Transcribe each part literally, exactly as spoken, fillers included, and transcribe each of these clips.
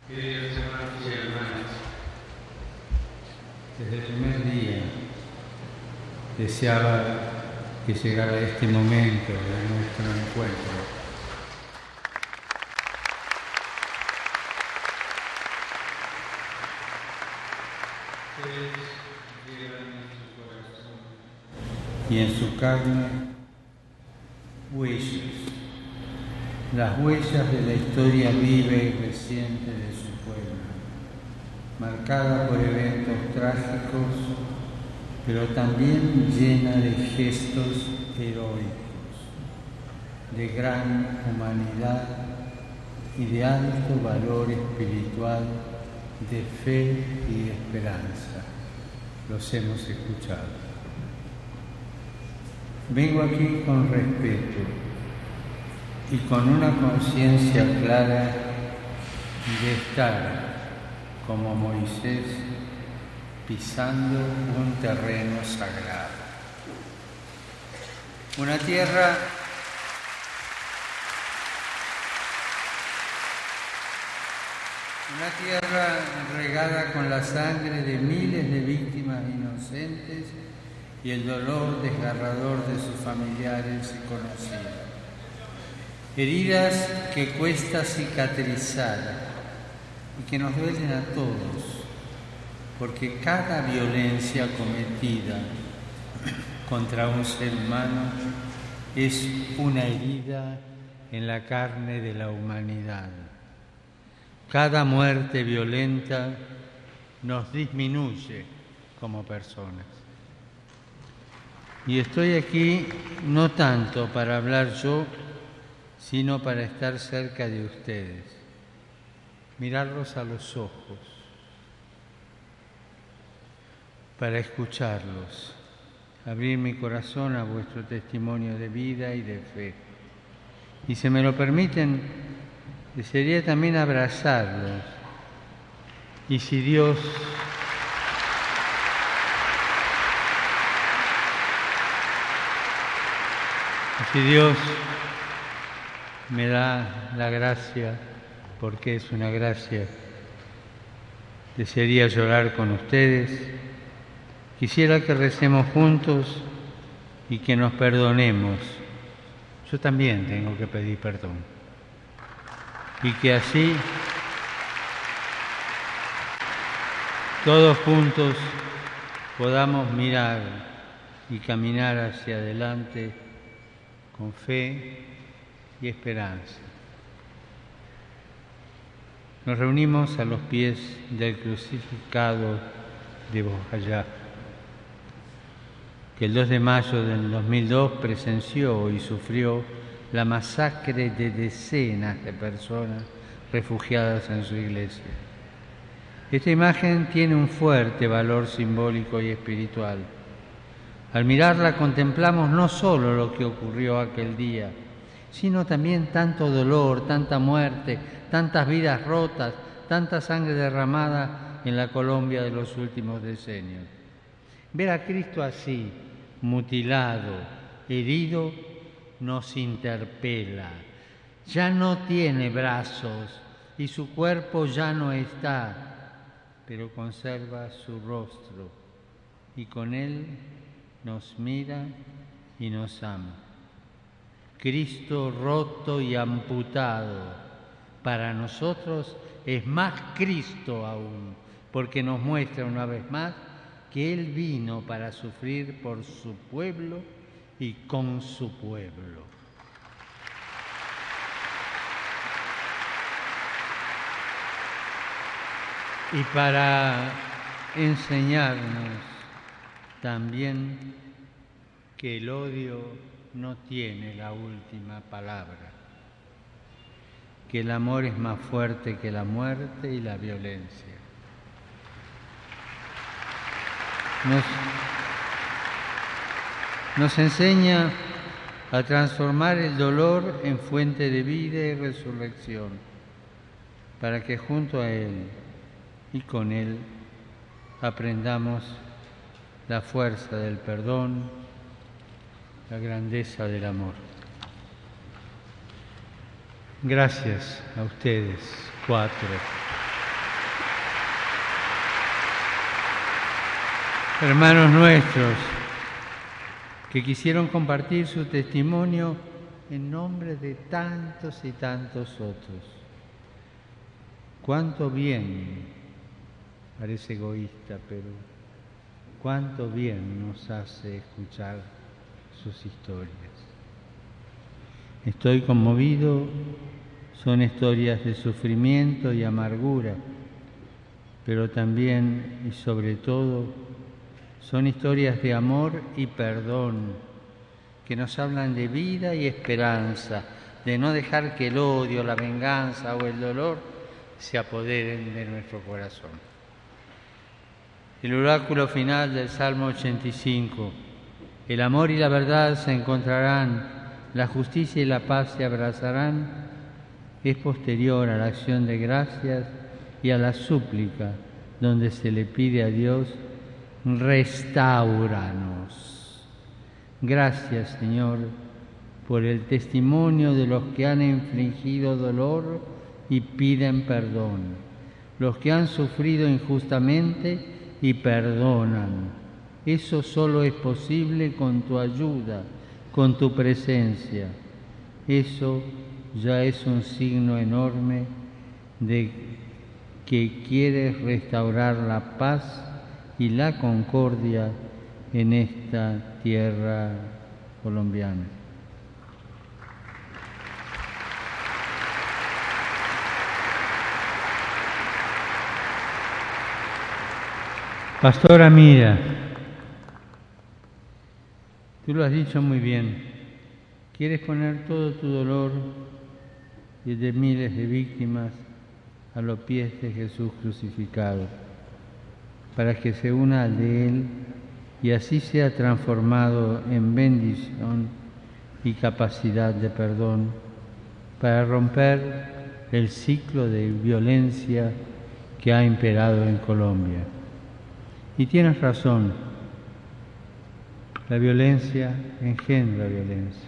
Queridos hermanos y hermanas, desde el primer día deseaba que llegara este momento de nuestro encuentro. Ustedes llevan en su corazón y en su carne huellas, las huellas de la historia viva y reciente de su pueblo, marcada por eventos trágicos, pero también llena de gestos heroicos, de gran humanidad y de alto valor espiritual, de fe y esperanza. Los hemos escuchado. Vengo aquí con respeto y con una conciencia clara de estar, como Moisés, pisando un terreno sagrado. Una tierra una tierra regada con la sangre de miles de víctimas inocentes y el dolor desgarrador de sus familiares y conocidos. Heridas que cuesta cicatrizar y que nos duelen a todos, porque cada violencia cometida contra un ser humano es una herida en la carne de la humanidad. Cada muerte violenta nos disminuye como personas. Y estoy aquí no tanto para hablar yo, sino para estar cerca de ustedes, mirarlos a los ojos, para escucharlos, abrir mi corazón a vuestro testimonio de vida y de fe. Y si me lo permiten, desearía también abrazarlos. Y si Dios y si Dios me da la gracia, porque es una gracia, desearía llorar con ustedes. Quisiera que recemos juntos y que nos perdonemos. Yo también tengo que pedir perdón. Y que así, todos juntos, podamos mirar y caminar hacia adelante con fe y esperanza. Nos reunimos a los pies del crucificado de Bojayá, que el dos de mayo del dos mil dos presenció y sufrió la masacre de decenas de personas refugiadas en su iglesia. Esta imagen tiene un fuerte valor simbólico y espiritual. Al mirarla contemplamos no solo lo que ocurrió aquel día, sino también tanto dolor, tanta muerte, tantas vidas rotas, tanta sangre derramada en la Colombia de los últimos decenios. Ver a Cristo así, mutilado, herido, nos interpela. Ya no tiene brazos y su cuerpo ya no está, pero conserva su rostro y con él nos mira y nos ama. Cristo roto y amputado, para nosotros es más Cristo aún, porque nos muestra una vez más que Él vino para sufrir por su pueblo y con su pueblo. Y para enseñarnos también que el odio no tiene la última palabra, que el amor es más fuerte que la muerte y la violencia. Nos, nos enseña a transformar el dolor en fuente de vida y resurrección, para que junto a Él y con Él aprendamos la fuerza del perdón, la grandeza del amor. Gracias a ustedes, cuatro. hermanos nuestros que quisieron compartir su testimonio en nombre de tantos y tantos otros. Cuánto bien, parece egoísta, pero cuánto bien nos hace escuchar sus historias. Estoy conmovido, son historias de sufrimiento y amargura, pero también y sobre todo son historias de amor y perdón que nos hablan de vida y esperanza, de no dejar que el odio, la venganza o el dolor se apoderen de nuestro corazón. El oráculo final del Salmo ochenta y cinco: el amor y la verdad se encontrarán, la justicia y la paz se abrazarán, es posterior a la acción de gracias y a la súplica, donde se le pide a Dios: restáuranos. Gracias, Señor, por el testimonio de los que han infligido dolor y piden perdón, los que han sufrido injustamente y perdonan. Eso solo es posible con tu ayuda, con tu presencia. Eso ya es un signo enorme de que quieres restaurar la paz y la concordia en esta tierra colombiana. Pastora Mira, tú lo has dicho muy bien, quieres poner todo tu dolor y de miles de víctimas a los pies de Jesús crucificado, para que se una al de Él y así sea transformado en bendición y capacidad de perdón, para romper el ciclo de violencia que ha imperado en Colombia. Y tienes razón, la violencia engendra violencia.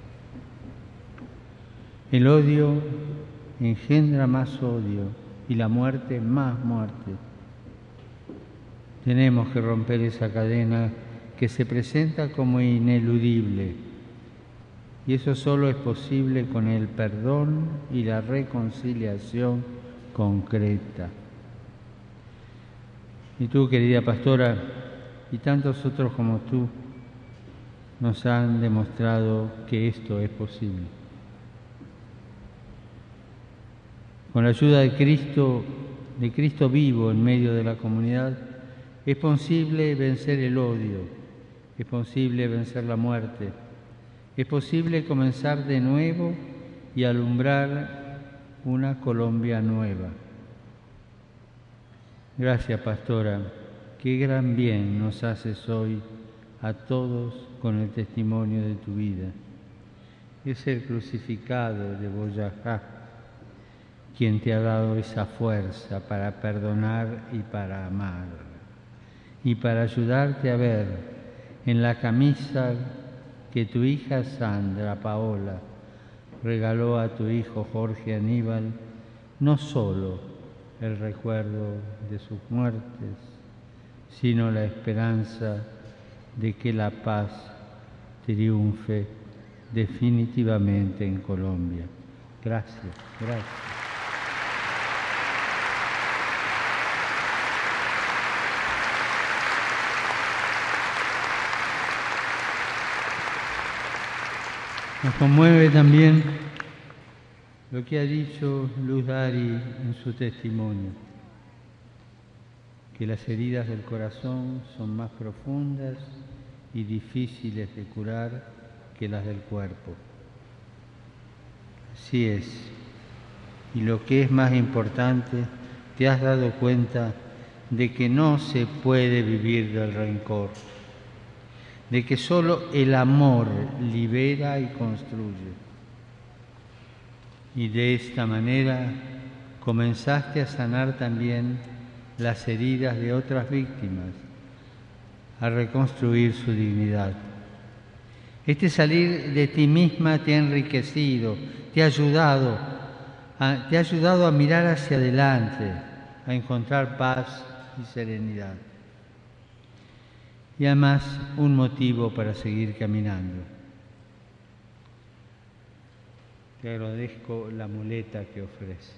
El odio engendra más odio y la muerte más muerte. Tenemos que romper esa cadena que se presenta como ineludible, y eso solo es posible con el perdón y la reconciliación concreta. Y tú, querida pastora, y tantos otros como tú, nos han demostrado que esto es posible. Con la ayuda de Cristo, de Cristo vivo en medio de la comunidad, es posible vencer el odio, es posible vencer la muerte, es posible comenzar de nuevo y alumbrar una Colombia nueva. Gracias, pastora, qué gran bien nos haces hoy a todos con el testimonio de tu vida. Es el crucificado de Boyacá quien te ha dado esa fuerza para perdonar y para amar, y para ayudarte a ver en la camisa que tu hija Sandra Paola regaló a tu hijo Jorge Aníbal, no solo el recuerdo de sus muertes, sino la esperanza de que la paz triunfe definitivamente en Colombia. Gracias, gracias. Nos conmueve también lo que ha dicho Luz Dari en su testimonio, que las heridas del corazón son más profundas y difíciles de curar que las del cuerpo. Así es, y lo que es más importante, te has dado cuenta de que no se puede vivir del rencor, de que solo el amor libera y construye. Y de esta manera comenzaste a sanar también las heridas de otras víctimas, a reconstruir su dignidad. Este salir de ti misma te ha enriquecido, te ha ayudado, a, te ha ayudado a mirar hacia adelante, a encontrar paz y serenidad. y además un motivo para seguir caminando. Te agradezco la muleta que ofreces.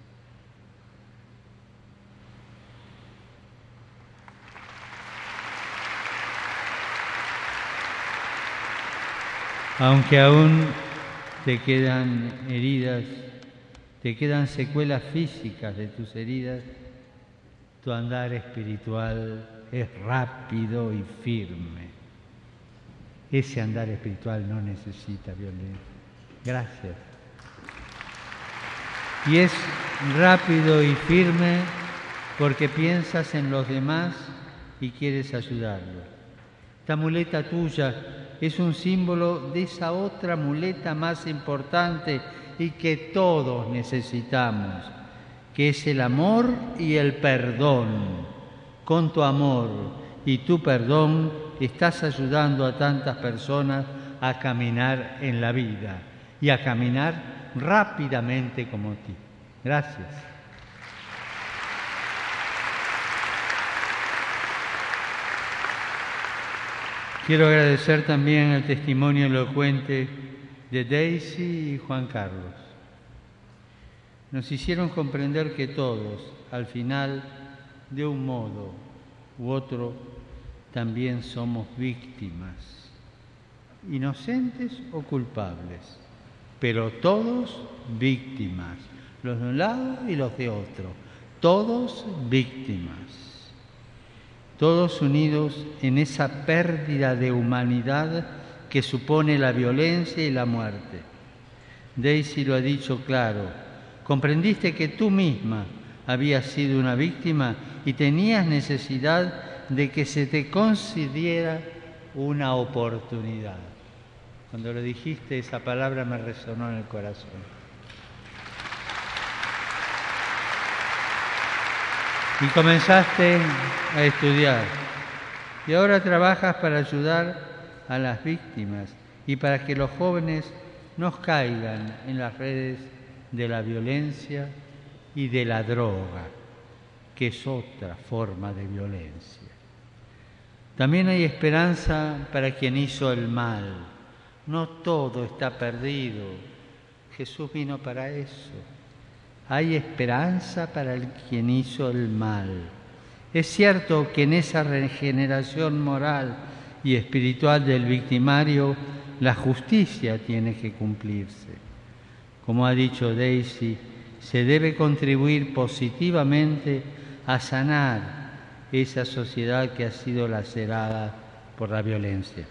Aunque aún te quedan heridas, te quedan secuelas físicas de tus heridas, tu andar espiritual es rápido y firme. Ese andar espiritual no necesita violencia. Gracias. Y es rápido y firme porque piensas en los demás y quieres ayudarlos. Esta muleta tuya es un símbolo de esa otra muleta más importante y que todos necesitamos, que es el amor y el perdón. Con tu amor y tu perdón estás ayudando a tantas personas a caminar en la vida y a caminar rápidamente como ti. Gracias. Quiero agradecer también el testimonio elocuente de Daisy y Juan Carlos. Nos hicieron comprender que todos, al final, de un modo u otro, también somos víctimas, inocentes o culpables, pero todos víctimas, los de un lado y los de otro, todos víctimas. Todos unidos en esa pérdida de humanidad que supone la violencia y la muerte. Daisy lo ha dicho claro, comprendiste que tú misma habías sido una víctima y tenías necesidad de que se te concediera una oportunidad. Cuando lo dijiste, esa palabra me resonó en el corazón. Y comenzaste a estudiar. Y ahora trabajas para ayudar a las víctimas y para que los jóvenes no caigan en las redes de la violencia y de la droga, que es otra forma de violencia. También hay esperanza para quien hizo el mal. No todo está perdido. Jesús vino para eso. Hay esperanza para el quien hizo el mal. Es cierto que en esa regeneración moral y espiritual del victimario, la justicia tiene que cumplirse. Como ha dicho Daisy, se debe contribuir positivamente a sanar esa sociedad que ha sido lacerada por la violencia.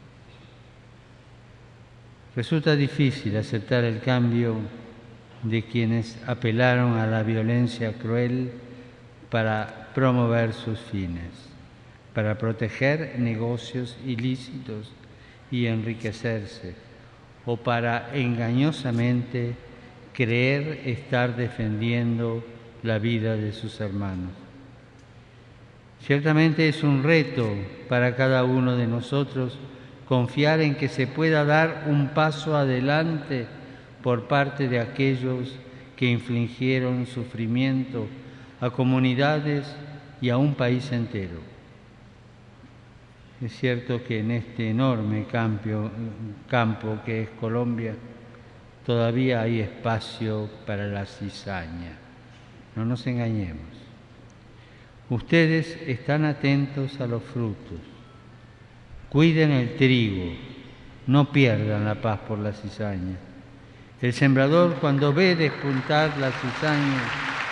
Resulta difícil aceptar el cambio de quienes apelaron a la violencia cruel para promover sus fines, para proteger negocios ilícitos y enriquecerse, o para engañosamente creer estar defendiendo la vida de sus hermanos. Ciertamente es un reto para cada uno de nosotros confiar en que se pueda dar un paso adelante por parte de aquellos que infligieron sufrimiento a comunidades y a un país entero. Es cierto que en este enorme campo, campo que es Colombia, todavía hay espacio para la cizaña. No nos engañemos. Ustedes están atentos a los frutos. Cuiden el trigo, no pierdan la paz por la cizaña. El sembrador, cuando ve despuntar la cizaña,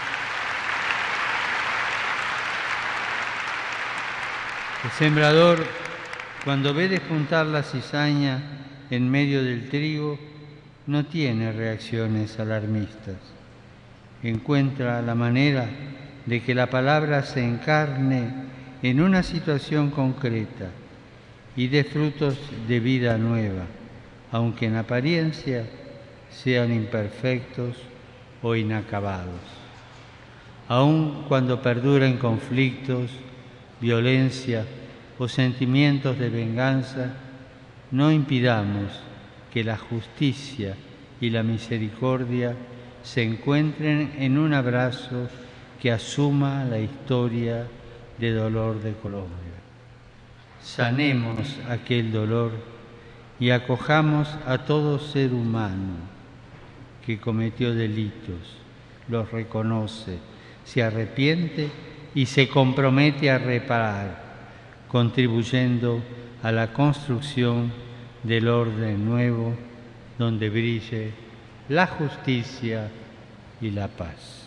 el sembrador, cuando ve despuntar la cizaña en medio del trigo, no tiene reacciones alarmistas. Encuentra la manera de que la palabra se encarne en una situación concreta y dé frutos de vida nueva, aunque en apariencia sean imperfectos o inacabados. Aun cuando perduren conflictos, violencia o sentimientos de venganza, no impidamos que la justicia y la misericordia se encuentren en un abrazo que asuma la historia de dolor de Colombia. sanemos aquel dolor y acojamos a todo ser humano que cometió delitos, los reconoce, se arrepiente y se compromete a reparar, contribuyendo a la construcción del orden nuevo donde brille la justicia y la paz.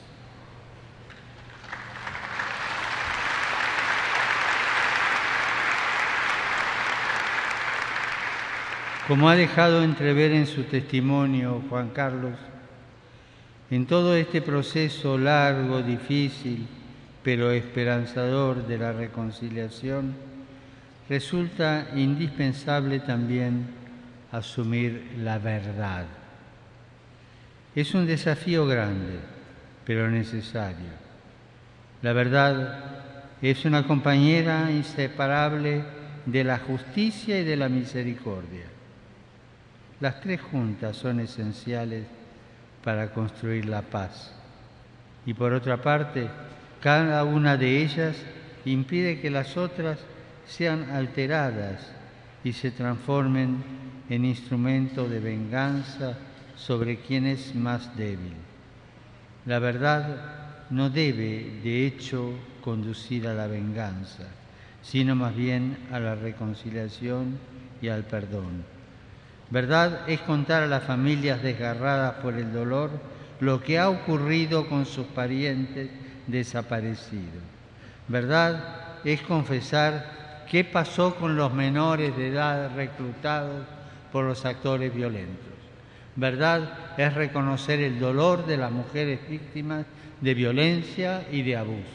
Como ha dejado entrever en su testimonio Juan Carlos, en todo este proceso largo, difícil, pero esperanzador de la reconciliación, resulta indispensable también asumir la verdad. Es un desafío grande, pero necesario. La verdad es una compañera inseparable de la justicia y de la misericordia. Las tres juntas son esenciales para construir la paz. Y por otra parte, cada una de ellas impide que las otras sean alteradas y se transformen en instrumento de venganza sobre quien es más débil. La verdad no debe, de hecho, conducir a la venganza, sino más bien a la reconciliación y al perdón. Verdad es contar a las familias desgarradas por el dolor lo que ha ocurrido con sus parientes desaparecidos. Verdad es confesar qué pasó con los menores de edad reclutados por los actores violentos. Verdad es reconocer el dolor de las mujeres víctimas de violencia y de abuso.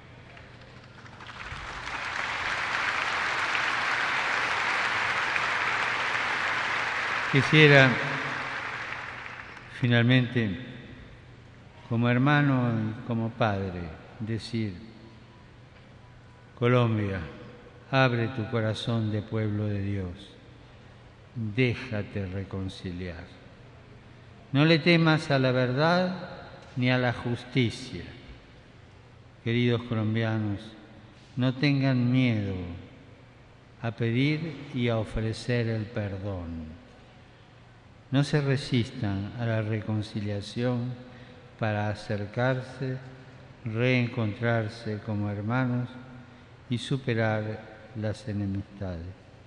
Quisiera, finalmente, como hermano y como padre, decir: Colombia, abre tu corazón de pueblo de Dios, déjate reconciliar. No le temas a la verdad ni a la justicia. Queridos colombianos, no tengan miedo a pedir y a ofrecer el perdón. No se resistan a la reconciliación para acercarse, reencontrarse como hermanos y superar las enemistades.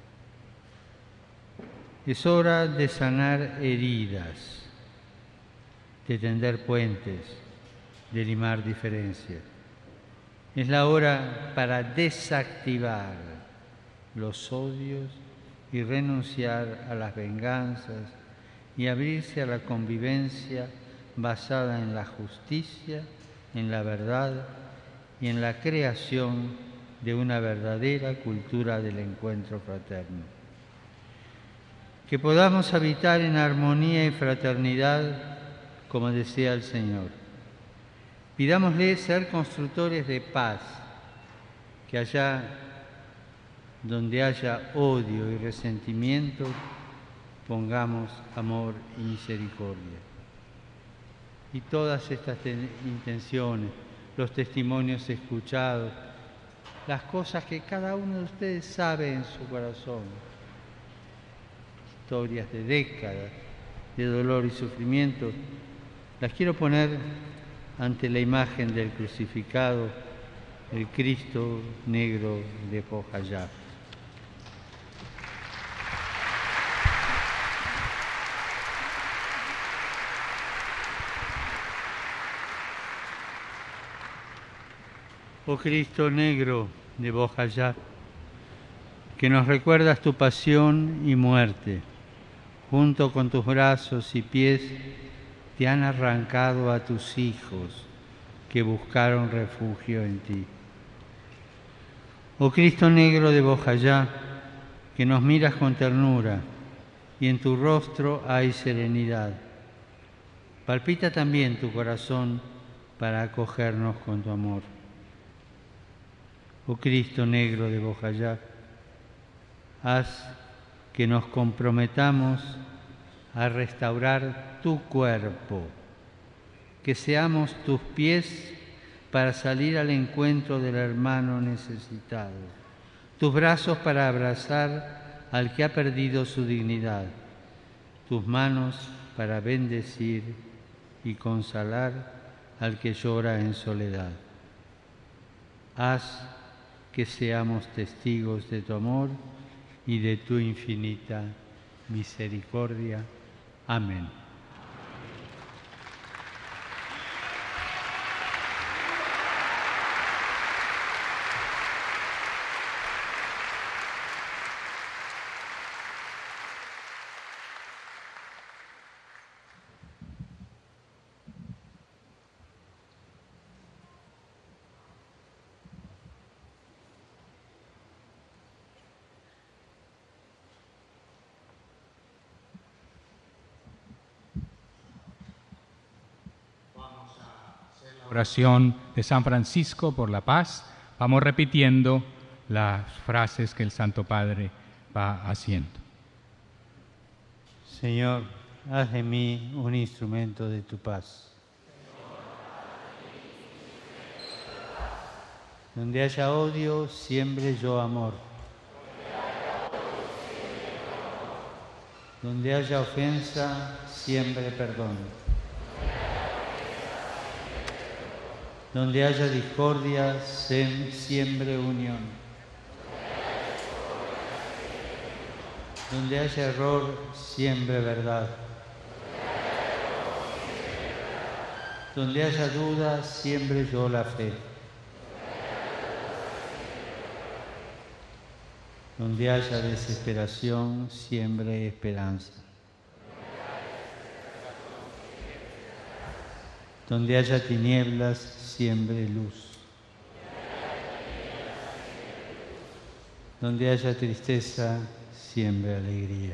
Es hora de sanar heridas, de tender puentes, de limar diferencias. Es la hora para desactivar los odios y renunciar a las venganzas y abrirse a la convivencia basada en la justicia, en la verdad y en la creación de una verdadera cultura del encuentro fraterno. Que podamos habitar en armonía y fraternidad, como desea el Señor. Pidámosle ser constructores de paz, que allá donde haya odio y resentimiento, pongamos amor y misericordia. Y todas estas intenciones, los testimonios escuchados, las cosas que cada uno de ustedes sabe en su corazón, historias de décadas de dolor y sufrimiento, las quiero poner ante la imagen del crucificado, el Cristo negro de Popayán. Oh Cristo negro de Popayán, que nos recuerdas tu pasión y muerte, junto con tus brazos y pies te han arrancado a tus hijos que buscaron refugio en ti. Oh Cristo negro de Popayán, que nos miras con ternura y en tu rostro hay serenidad. Palpita también tu corazón para acogernos con tu amor. Oh Cristo negro de Popayán, haz que nos comprometamos a restaurar tu cuerpo, que seamos tus pies para salir al encuentro del hermano necesitado, tus brazos para abrazar al que ha perdido su dignidad, tus manos para bendecir y consolar al que llora en soledad. Haz que seamos testigos de tu amor y de tu infinita misericordia. Amén. Oración de San Francisco por la paz. Vamos repitiendo las frases que el Santo Padre va haciendo. Señor, haz de mí un instrumento de tu paz. Donde haya odio, siembre yo amor. Donde haya ofensa, siembre perdón. Donde haya discordia, siembre unión. Donde haya error, siembre verdad. Donde haya duda, siembre yo la fe. Donde haya desesperación, siembre esperanza. Donde haya tinieblas, siembre luz. Donde haya tristeza, siembre alegría.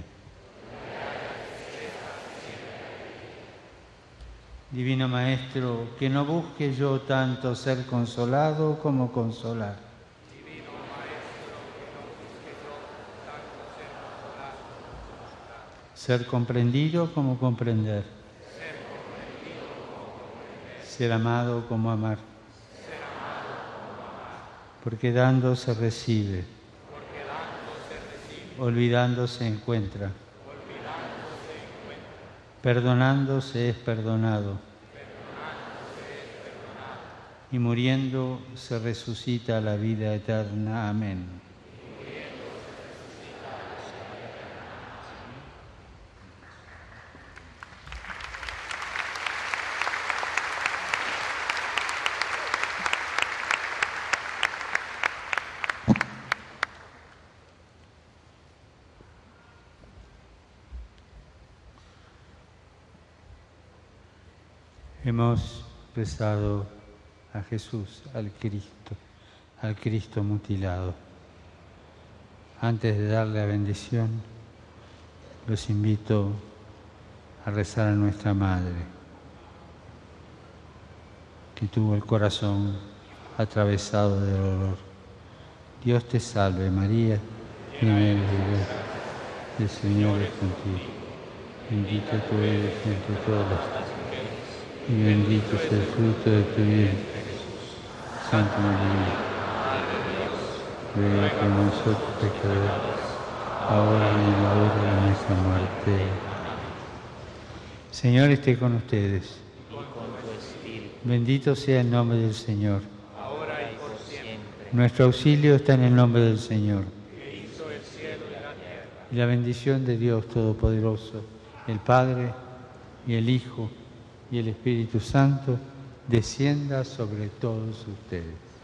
Divino Maestro, que no busque yo tanto ser consolado como consolar. Ser comprendido como comprender. Ser amado como amar. Porque dando se recibe. Olvidando se encuentra. Perdonando se es perdonado. Y muriendo se resucita a la vida eterna. Amén. Hemos rezado a Jesús, al Cristo, al Cristo mutilado. Antes de darle la bendición, los invito a rezar a nuestra Madre, que tuvo el corazón atravesado de dolor. Dios te salve, María, llena eres de gracia, el Señor es contigo. Bendita tú eres entre todas las mujeres, y bendito es el fruto de tu vientre, Jesús. Santa María, Madre de Dios, ruega por nosotros pecadores, ahora y en la hora de nuestra muerte. Señor esté con ustedes. Y con tu espíritu. Bendito sea el nombre del Señor. Ahora y por siempre. Nuestro auxilio está en el nombre del Señor. Que hizo el cielo y la tierra. Y la bendición de Dios Todopoderoso, el Padre y el Hijo y el Espíritu Santo, descienda sobre todos ustedes.